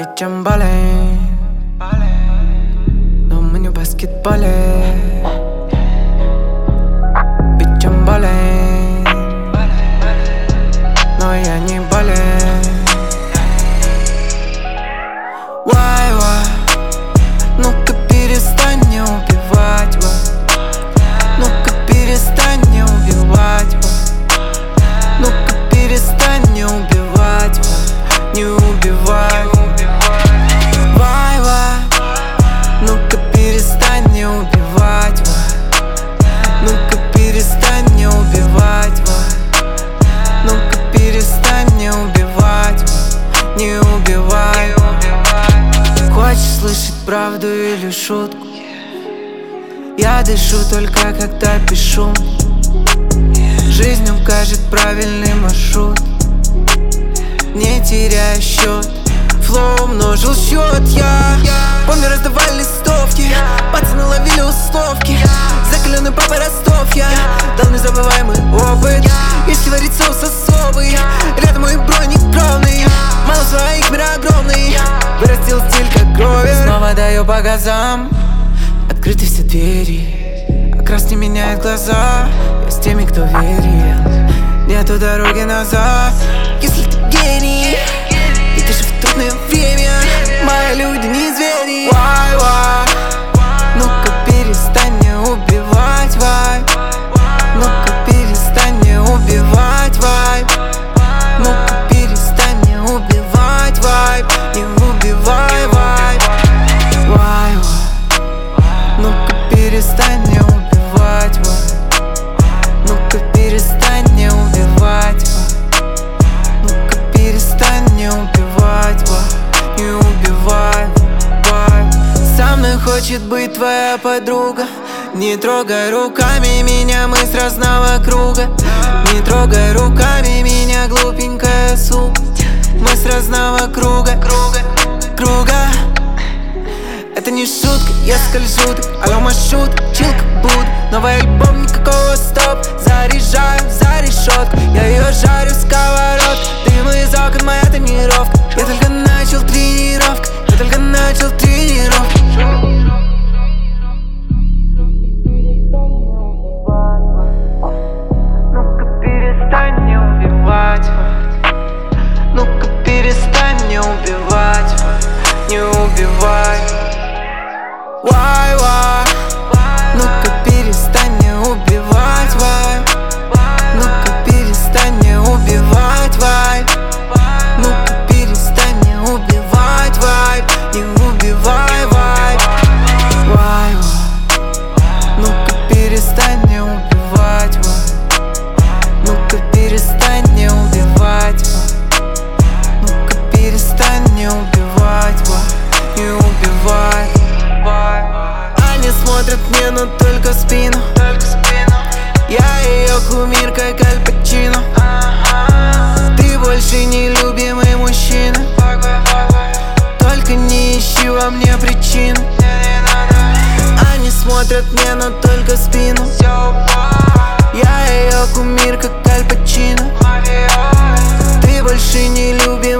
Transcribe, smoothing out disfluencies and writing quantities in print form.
Бичам болеем, но мы не в баскетболе. Бичам болеем, но я не болею. Вай-вай, ну-ка перестань не убивать, вай. Ну-ка перестань не убивать, вай. Ну-ка перестань не убивать, вай. Не убивай. Вай-вай, ну-ка перестань не убивать, вай. Ну-ка перестань не убивать, вай. Ну-ка перестань не убивать, вай. Не убивай. Хочешь слышать правду или шутку? Я дышу только когда пишу. Жизнь укажет правильный маршрут, не теряя счет. Флоу умножил счет я. Помню, раздавали листовки, пацаны ловили условки. Закаленный папа Ростов я дал незабываемый опыт. Если варить соус особый, рядом мой бронекровный. Мало своих, мир огромный, вырастил стиль как гровер. Снова даю по газам, открыты все двери. Окрас не меняет глаза, я с теми, кто верил. Нету дороги назад, если ты гений. И ты же в трудное время, мои люди не звери. Вай-вай, ну-ка перестань не убивать, вай. Ну-ка перестань не убивать, вай. Ну-ка перестань не убивать, вай. Не убивай, вай. Вай-вай, ну-ка перестань не убивать, вай. Ну-ка перестань не убивать, вай. Ну-ка перестань не убивать, вай. Не убивай, вай. Со мной хочет быть твоя подруга. Не трогай руками меня, мы с разного круга. Не трогай руками меня, глупенькая сука. Мы с разного круга. Это не шутка, я скольжу, алло, маршрут, чил как буд. Новый альбом, никакого стоп. Заряжаю за решетку, я ее жарю в сковородке. Дым из окон, моя тренировка. Я только начал тренировку, я только начал тренировку. Ну-ка перестань не убивать, ну-ка перестань не убивать, не убивай. Вай-вай, ну-ка перестань не убивать, вай. Ну-ка перестань не убивать, вай. Ну-ка перестань не убивать, вай. Не убивай, вай. Вай-вай, ну-ка перестань не убивать, вай. Ну-ка перестань не убивать, вай. Ну-ка перестань не убивать, вай. Не убивай. Они смотрят мне, но только в спину. Я ее кумир, как Аль Пачино. Ты больше не любимый мужчина, только не ищи во мне причин. Они смотрят мне, но только в спину. Я ее кумир, как Аль Пачино. Ты больше не любимый